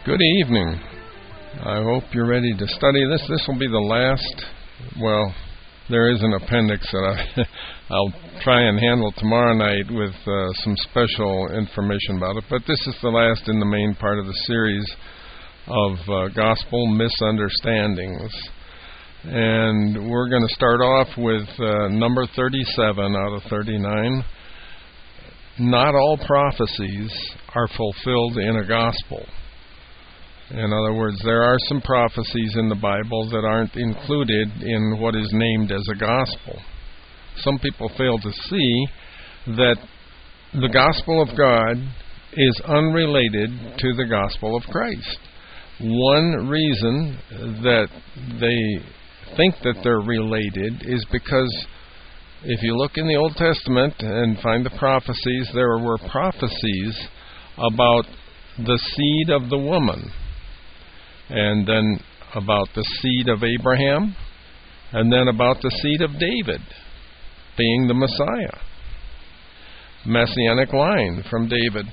Good evening. I hope you're ready to study this. This will be the last, well, there is an appendix that I'll try and handle tomorrow night with some special information about it, but this is the last in the main part of the series of gospel misunderstandings. And we're going to start off with number 37 out of 39. Not all prophecies are fulfilled in a gospel. In other words, there are some prophecies in the Bible that aren't included in what is named as a gospel. Some people fail to see that the gospel of God is unrelated to the gospel of Christ. One reason that they think that they're related is because if you look in the Old Testament and find the prophecies, there were prophecies about the seed of the woman, and then about the seed of Abraham, and then about the seed of David being the Messiah. Messianic line from David.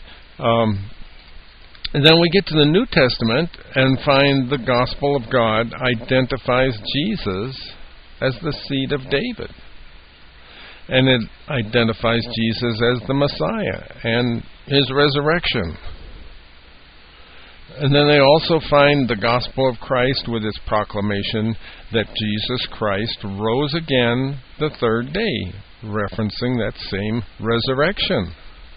And then we get to the New Testament and find the gospel of God identifies Jesus as the seed of David. And it identifies Jesus as the Messiah and his resurrection. And then they also find the gospel of Christ with its proclamation that Jesus Christ rose again the third day, referencing that same resurrection.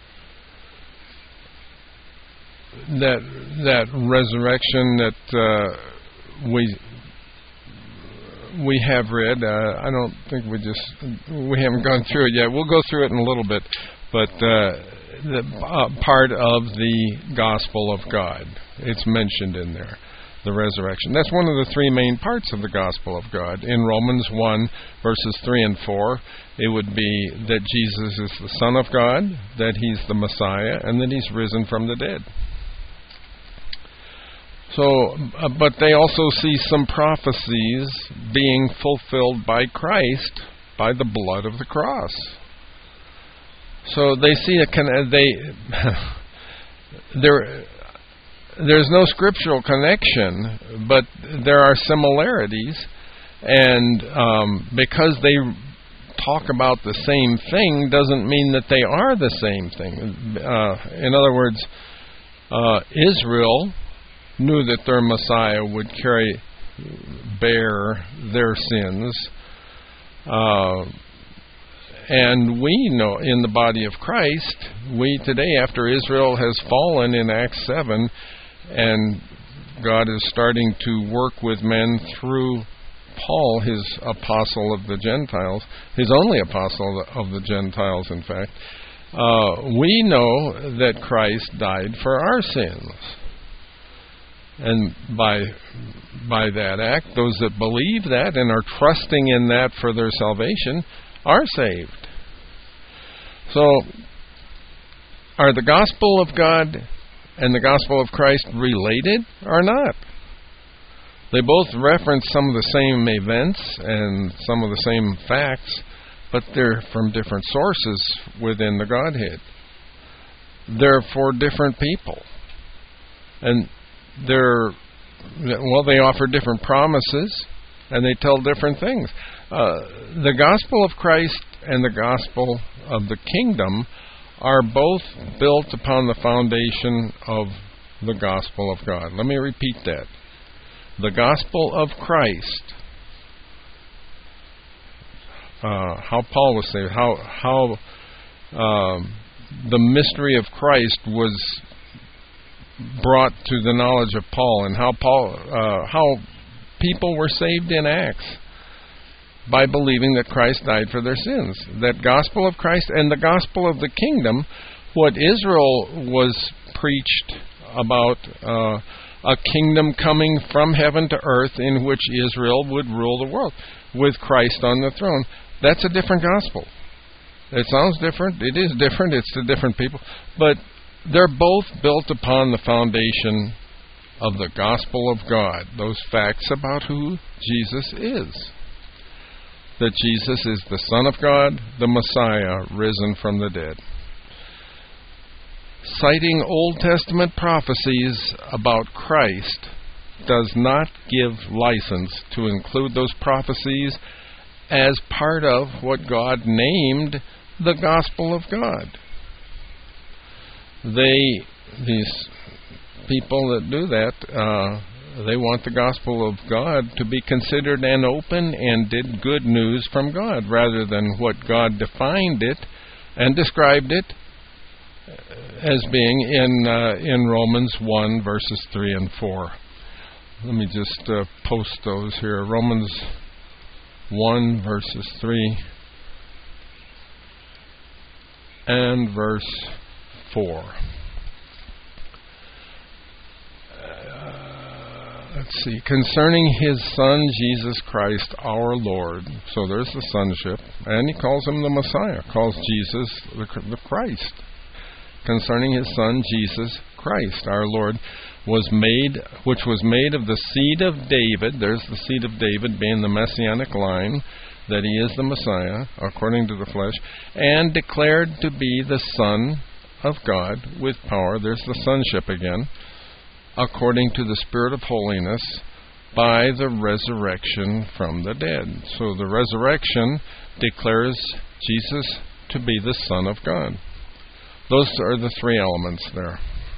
That resurrection that we have read, I don't think we haven't gone through it yet. We'll go through it in a little bit, but part of the gospel of God. It's mentioned in there, the resurrection. That's one of the three main parts of the gospel of God. In Romans 1, verses 3 and 4, it would be that Jesus is the Son of God, that He's the Messiah, and that He's risen from the dead. So, but they also see some prophecies being fulfilled by Christ by the blood of the cross. So they see there's no scriptural connection, but there are similarities, and because they talk about the same thing doesn't mean that they are the same thing. In other words, Israel knew that their Messiah would bear their sins. And we know in the body of Christ, we today, after Israel has fallen in Acts 7, and God is starting to work with men through Paul, his apostle of the Gentiles, his only apostle of the Gentiles, in fact, we know that Christ died for our sins. And by that act, those that believe that and are trusting in that for their salvation are saved. So, are the gospel of God and the gospel of Christ related or not? They both reference some of the same events and some of the same facts, but they're from different sources within the Godhead. They're for different people. And they offer different promises, and they tell different things. The gospel of Christ and the gospel of the kingdom are both built upon the foundation of the gospel of God. Let me repeat that. The gospel of Christ, how Paul was saying, how the mystery of Christ was brought to the knowledge of Paul, and how people were saved in Acts by believing that Christ died for their sins. That gospel of Christ and the gospel of the kingdom, what Israel was preached about, a kingdom coming from heaven to earth in which Israel would rule the world with Christ on the throne. That's a different gospel. It sounds different. It is different. It's to different people. But they're both built upon the foundation of the gospel of God, those facts about who Jesus is. That Jesus is the Son of God, the Messiah, risen from the dead. citing Old Testament prophecies about Christ does not give license to include those prophecies as part of what God named the gospel of God. These people that do that, they want the gospel of God to be considered an open and did good news from God, rather than what God defined it and described it as being in Romans 1, verses 3 and 4. Let me just post those here. Romans 1, verses 3 and verse 4. Let's see. Concerning His Son, Jesus Christ, our Lord. So there's the sonship. And he calls Him the Messiah. Calls Jesus the Christ. Concerning His Son, Jesus Christ, our Lord, which was made of the seed of David. There's the seed of David being the messianic line, that He is the Messiah, according to the flesh, and declared to be the Son of God with power. There's the sonship again. According to the Spirit of holiness, by the resurrection from the dead. So the resurrection declares Jesus to be the Son of God. Those are the three elements there.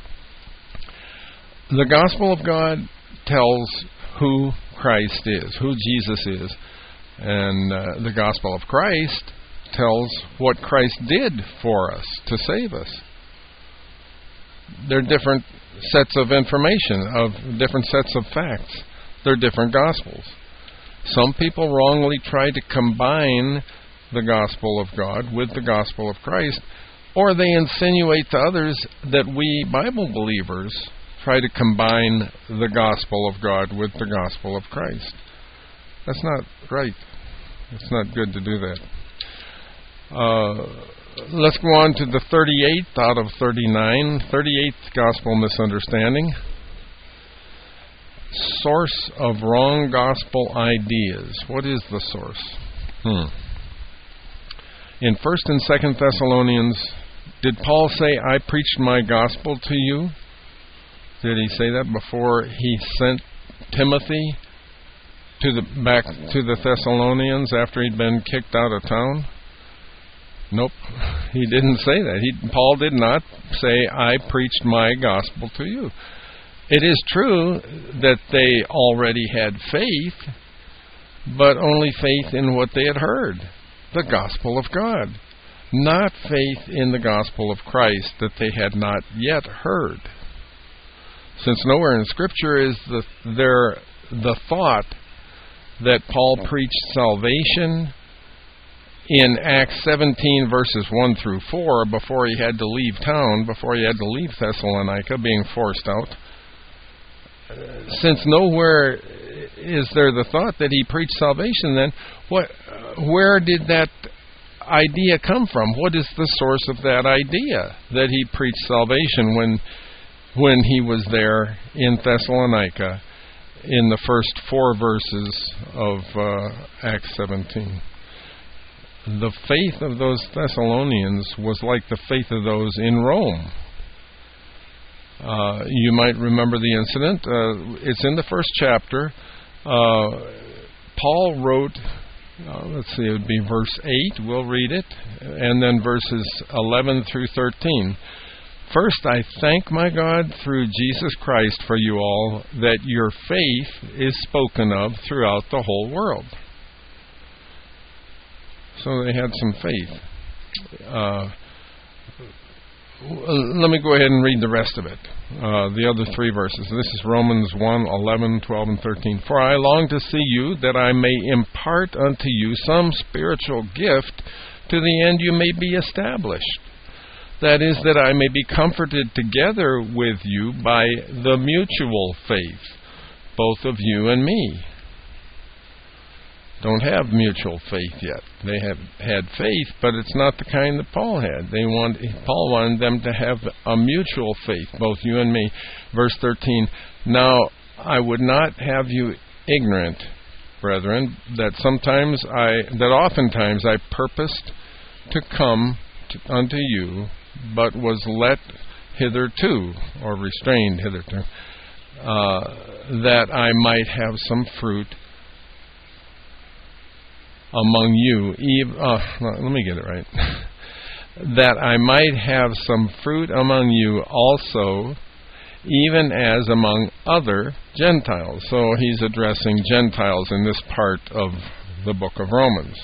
The gospel of God tells who Christ is, who Jesus is. And the gospel of Christ tells what Christ did for us to save us. They're different sets of information, of different sets of facts. They're different gospels. Some people wrongly try to combine the gospel of God with the gospel of Christ, or they insinuate to others that we Bible believers try to combine the gospel of God with the gospel of Christ. That's not right. It's not good to do that. Let's go on to the 38th out of 39. 38th gospel misunderstanding. Source of wrong gospel ideas. What is the source? In 1st and 2nd Thessalonians, did Paul say, I preached my gospel to you? Did he say that before he sent Timothy back to the Thessalonians after he'd been kicked out of town? Nope, he didn't say that. Paul did not say, I preached my gospel to you. It is true that they already had faith, but only faith in what they had heard, the gospel of God, not faith in the gospel of Christ that they had not yet heard. Since nowhere in Scripture is the thought that Paul preached salvation in Acts 17, verses 1 through 4, before he had to leave town, before he had to leave Thessalonica, being forced out. Since nowhere is there the thought that he preached salvation, then where did that idea come from? What is the source of that idea that he preached salvation when he was there in Thessalonica in the first 4 verses of Acts 17? The faith of those Thessalonians was like the faith of those in Rome. You might remember the incident. It's in the 1st chapter. Paul wrote, let's see, it would be verse 8. We'll read it. And then verses 11 through 13. First, I thank my God through Jesus Christ for you all, that your faith is spoken of throughout the whole world. So they had some faith. Let me go ahead and read the rest of it. The other 3 verses. This is Romans 1, 11, 12, and 13. For I long to see you, that I may impart unto you some spiritual gift, to the end you may be established. That is, that I may be comforted together with you by the mutual faith, both of you and me. Don't have mutual faith yet. They have had faith, but it's not the kind that Paul had. Paul wanted them to have a mutual faith, both you and me. Verse 13, now I would not have you ignorant, brethren, that oftentimes I purposed to come unto you, but was let hitherto, or restrained hitherto, that I might have some fruit among you. Let me get it right. That I might have some fruit among you also, even as among other Gentiles. So he's addressing Gentiles in this part of the book of Romans.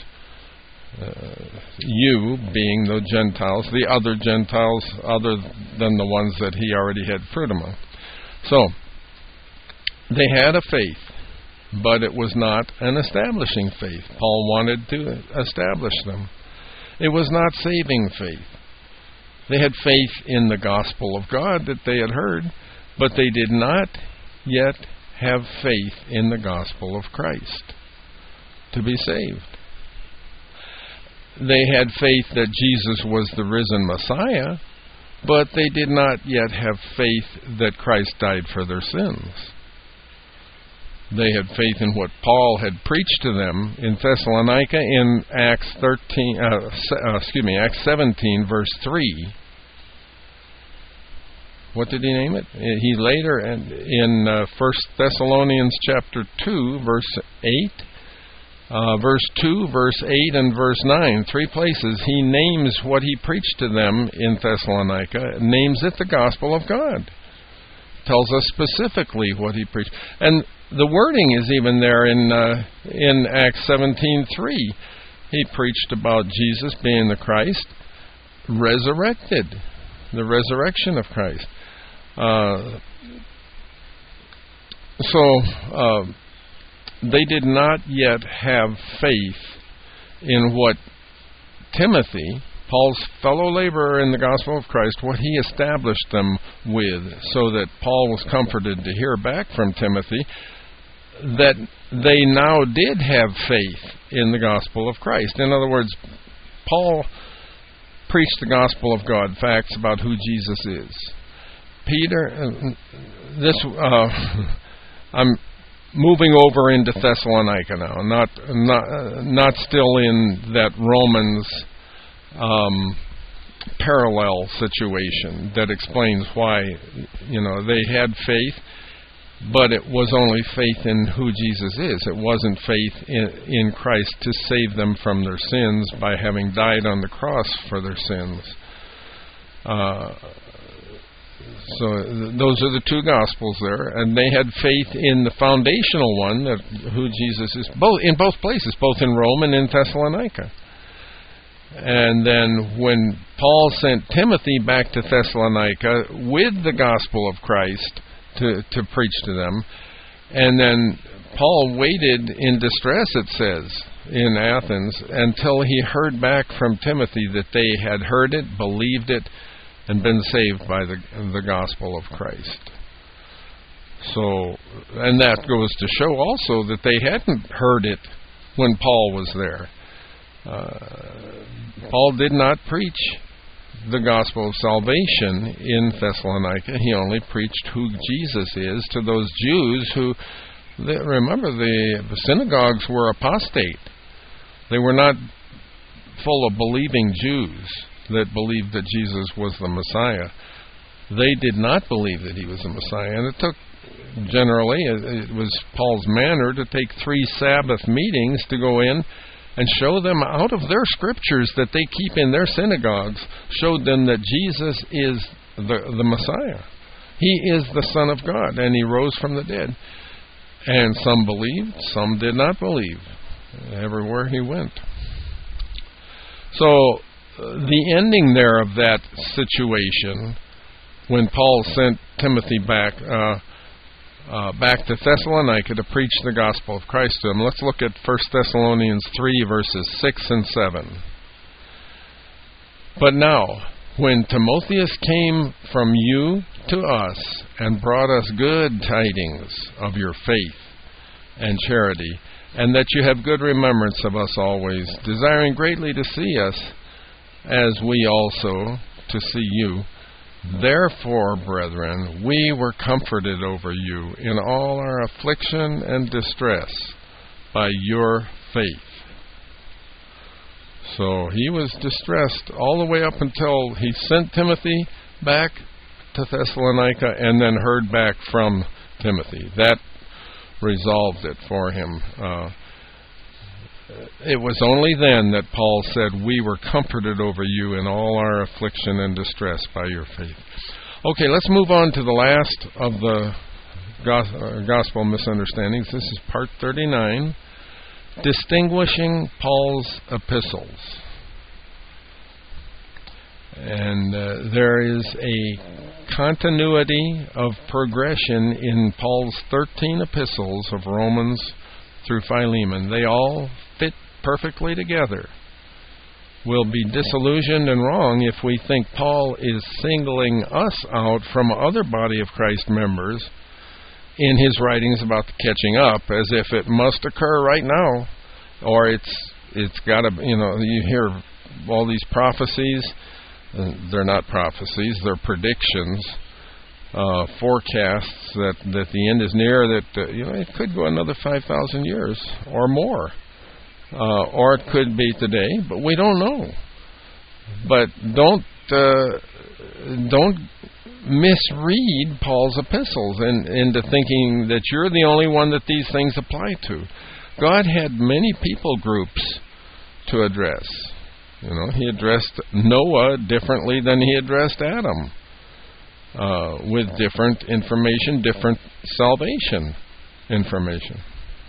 You being the Gentiles, the other Gentiles other than the ones that he already had fruit among. So, they had a faith, but it was not an establishing faith. Paul wanted to establish them. It was not saving faith. They had faith in the gospel of God that they had heard, but they did not yet have faith in the gospel of Christ to be saved. They had faith that Jesus was the risen Messiah, but they did not yet have faith that Christ died for their sins. They had faith in what Paul had preached to them in Thessalonica in Acts 17, verse 3. What did he name it? He later, in 1 Thessalonians chapter 2, verse 8, verse 2, verse 8, and verse 9, 3 places, he names what he preached to them in Thessalonica, names it the gospel of God. Tells us specifically what he preached. And the wording is even there in Acts 17:3. He preached about Jesus being the Christ, resurrected, the resurrection of Christ. They did not yet have faith in what Timothy, Paul's fellow laborer in the gospel of Christ, what he established them with, so that Paul was comforted to hear back from Timothy that they now did have faith in the gospel of Christ. In other words, Paul preached the gospel of God, facts about who Jesus is. Peter, I'm moving over into Thessalonica now, not still in that Romans parallel situation that explains why they had faith, but it was only faith in who Jesus is. It wasn't faith in Christ to save them from their sins by having died on the cross for their sins. So those are the two gospels there, and they had faith in the foundational one, that who Jesus is, in both places, both in Rome and in Thessalonica. And then when Paul sent Timothy back to Thessalonica with the gospel of Christ to preach to them, and then Paul waited in distress, it says, in Athens, until he heard back from Timothy that they had heard it, believed it, and been saved by the gospel of Christ. So, and that goes to show also that they hadn't heard it when Paul was there. Paul did not preach the gospel of salvation in Thessalonica. He only preached who Jesus is to those Jews who, remember, the synagogues were apostate. They were not full of believing Jews that believed that Jesus was the Messiah. They did not believe that he was the Messiah. And it took, generally, it was Paul's manner to take 3 Sabbath meetings to go in and show them out of their scriptures that they keep in their synagogues, showed them that Jesus is the Messiah. He is the Son of God, and he rose from the dead. And some believed, some did not believe, everywhere he went. So, the ending there of that situation, when Paul sent Timothy back to Thessalonica to preach the gospel of Christ to them, let's look at 1 Thessalonians 3, verses 6 and 7. But now, when Timotheus came from you to us and brought us good tidings of your faith and charity, and that you have good remembrance of us always, desiring greatly to see us, as we also to see you. Therefore, brethren, we were comforted over you in all our affliction and distress by your faith. So he was distressed all the way up until he sent Timothy back to Thessalonica and then heard back from Timothy. That resolved it for him. It was only then that Paul said, "We were comforted over you in all our affliction and distress by your faith." Okay, let's move on to the last of the gospel misunderstandings. This is part 39, distinguishing Paul's epistles. And there is a continuity of progression in Paul's 13 epistles of Romans through Philemon. They all fit perfectly together. We'll be disillusioned and wrong if we think Paul is singling us out from other body of Christ members in his writings about the catching up, as if it must occur right now, or it's got to, you hear all these prophecies. They're not prophecies, they're predictions, forecasts that the end is near, that it could go another 5,000 years or more, or it could be today, but we don't know. But don't misread Paul's epistles into thinking that you're the only one that these things apply to. God had many people groups to address. He addressed Noah differently than he addressed Adam, with different information, different salvation information.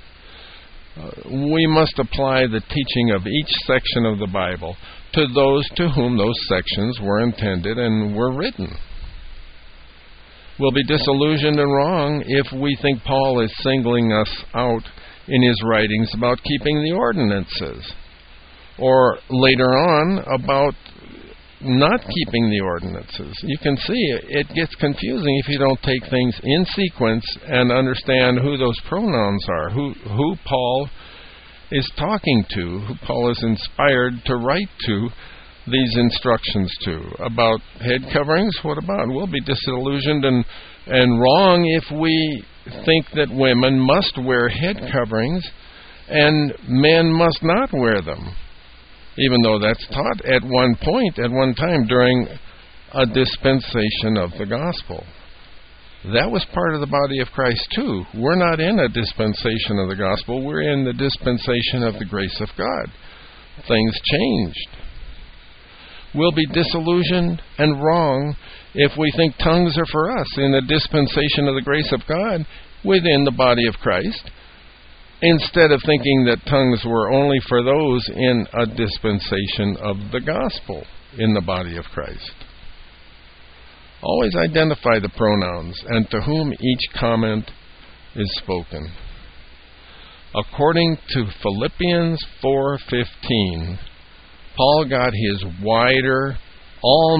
We must apply the teaching of each section of the Bible to those to whom those sections were intended and were written. We'll be disillusioned and wrong if we think Paul is singling us out in his writings about keeping the ordinances, or later on about not keeping the ordinances. You can see it gets confusing if you don't take things in sequence and understand who those pronouns are, who Paul is talking to, who Paul is inspired to write to these instructions to. About head coverings, what about? We'll be disillusioned and wrong if we think that women must wear head coverings and men must not wear them, even though that's taught at one point, at one time, during a dispensation of the gospel. That was part of the body of Christ too. We're not in a dispensation of the gospel. We're in the dispensation of the grace of God. Things changed. We'll be disillusioned and wrong if we think tongues are for us in the dispensation of the grace of God within the body of Christ, instead of thinking that tongues were only for those in a dispensation of the gospel in the body of Christ. Always identify the pronouns and to whom each comment is spoken. According to Philippians 4:15, Paul got his wider all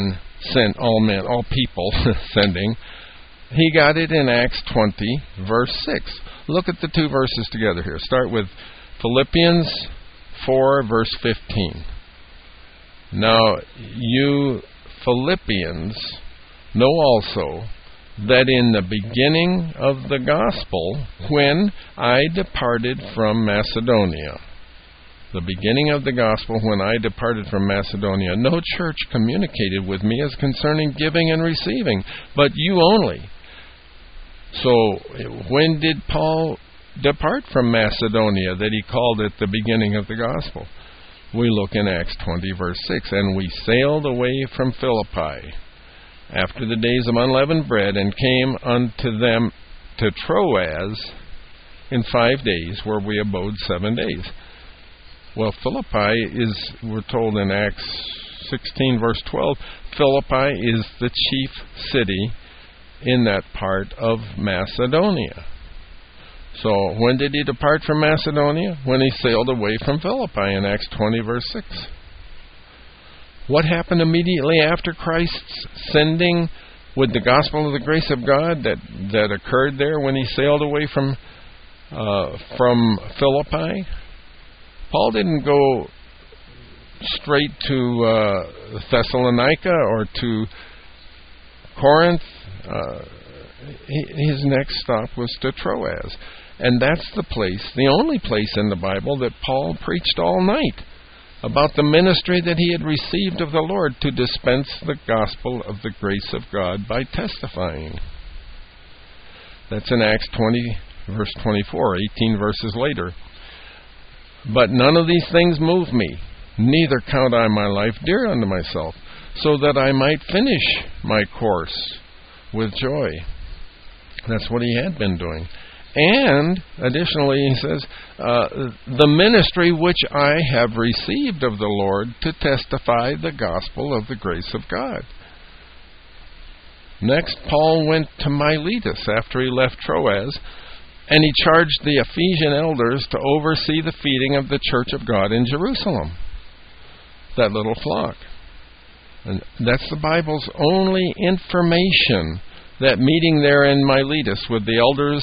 people sending. He got it in Acts 20, verse 6. Look at the two verses together here. Start with Philippians 4, verse 15. Now, you Philippians know also that in the beginning of the gospel, when I departed from Macedonia, the beginning of the gospel, when I departed from Macedonia, no church communicated with me as concerning giving and receiving, but you only. So, when did Paul depart from Macedonia that he called it the beginning of the gospel? We look in Acts 20, verse 6, and we sailed away from Philippi after the days of unleavened bread, and came unto them to Troas in 5 days, where we abode 7 days. Well, Philippi is, we're told in Acts 16, verse 12, Philippi is the chief city in that part of Macedonia. So, when did he depart from Macedonia? When he sailed away from Philippi in Acts 20, verse 6. What happened immediately after Christ's sending with the gospel of the grace of God that occurred there when he sailed away from Philippi? Paul didn't go straight to Thessalonica or to Corinth. His next stop was to Troas. And that's the place, the only place in the Bible that Paul preached all night. about the ministry that he had received of the Lord to dispense the gospel of the grace of God by testifying. That's in Acts 20, verse 24, 18 verses later. But none of these things move me, neither count I my life dear unto myself, so that I might finish my course with joy. That's what he had been doing. And, additionally, he says, the ministry which I have received of the Lord to testify the gospel of the grace of God. Next, Paul went to Miletus after he left Troas, and he charged the Ephesian elders to oversee the feeding of the church of God in Jerusalem, that little flock. And that's the Bible's only information, that meeting there in Miletus with the elders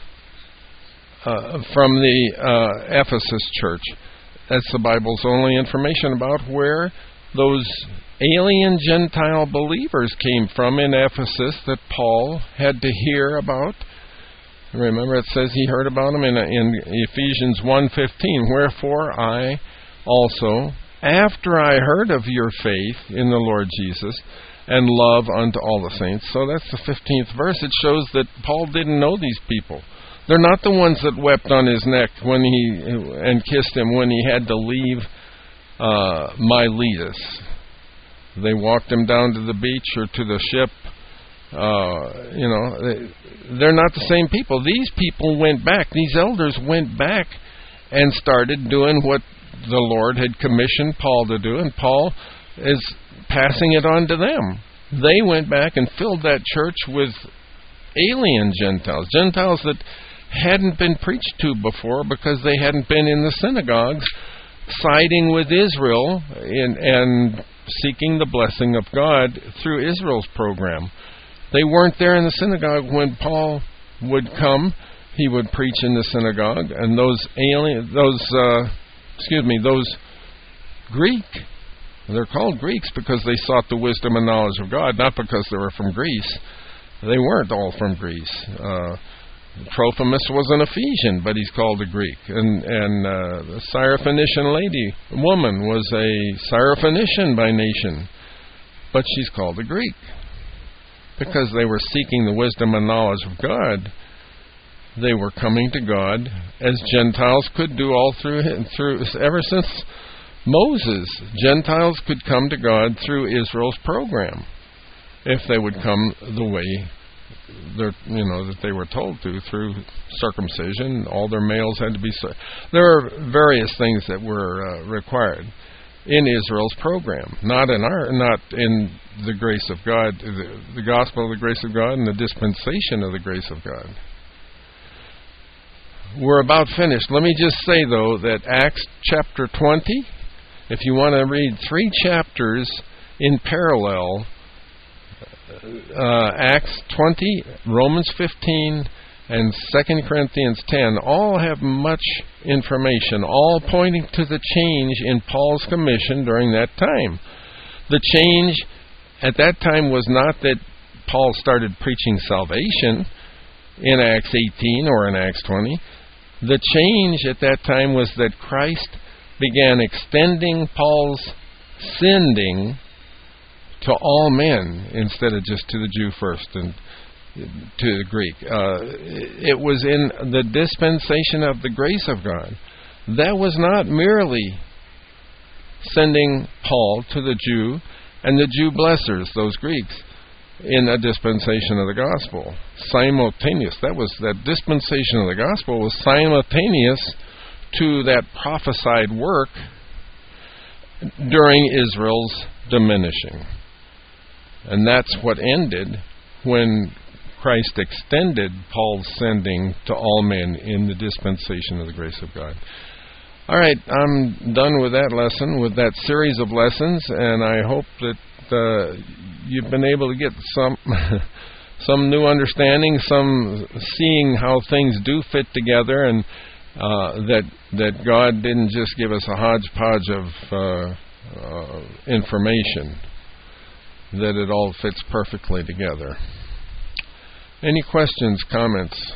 from the Ephesus church. That's the Bible's only information about where those alien Gentile believers came from in Ephesus that Paul had to hear about. Remember, it says he heard about them in Ephesians 1:15. Wherefore I also, after I heard of your faith in the Lord Jesus and love unto all the saints. So that's the 15th verse. It shows that Paul didn't know these people. They're not the ones that wept on his neck and kissed him when he had to leave Miletus. They walked him down to the beach or to the ship. They're not the same people. These people went back. These elders went back and started doing what the Lord had commissioned Paul to do, and Paul is passing it on to them. They went back and filled that church with alien Gentiles, Gentiles that hadn't been preached to before because they hadn't been in the synagogues siding with Israel and seeking the blessing of God through Israel's program. They weren't there in the synagogue when Paul would come. He would preach in the synagogue, and those Greek, they're called Greeks because they sought the wisdom and knowledge of God, not because they were from Greece. They weren't all from Greece. Trophimus was an Ephesian, but he's called a Greek. And the Syrophoenician woman was a Syrophoenician by nation, but she's called a Greek because they were seeking the wisdom and knowledge of God. They were coming to God as Gentiles could do all through ever since Moses. Gentiles could come to God through Israel's program if they would come the way that they were told to, through circumcision. All their males had to be. There are various things that were required in Israel's program, not in the grace of God, the gospel of the grace of God, and the dispensation of the grace of God. We're about finished. Let me just say, though, that Acts chapter 20, if you want to read 3 chapters in parallel, Acts 20, Romans 15, and 2 Corinthians 10 all have much information, all pointing to the change in Paul's commission during that time. The change at that time was not that Paul started preaching salvation in Acts 18 or in Acts 20. The change at that time was that Christ began extending Paul's sending to all men instead of just to the Jew first and to the Greek. It was in the dispensation of the grace of God. That was not merely sending Paul to the Jew and the Jew blessers, those Greeks, in a dispensation of the gospel. Simultaneous. That dispensation of the gospel was simultaneous to that prophesied work during Israel's diminishing. And that's what ended when Christ extended Paul's sending to all men in the dispensation of the grace of God. All right, I'm done with that lesson, with that series of lessons, and I hope that you've been able to get some new understanding, some seeing how things do fit together, and that God didn't just give us a hodgepodge of information, that it all fits perfectly together. Any questions, comments?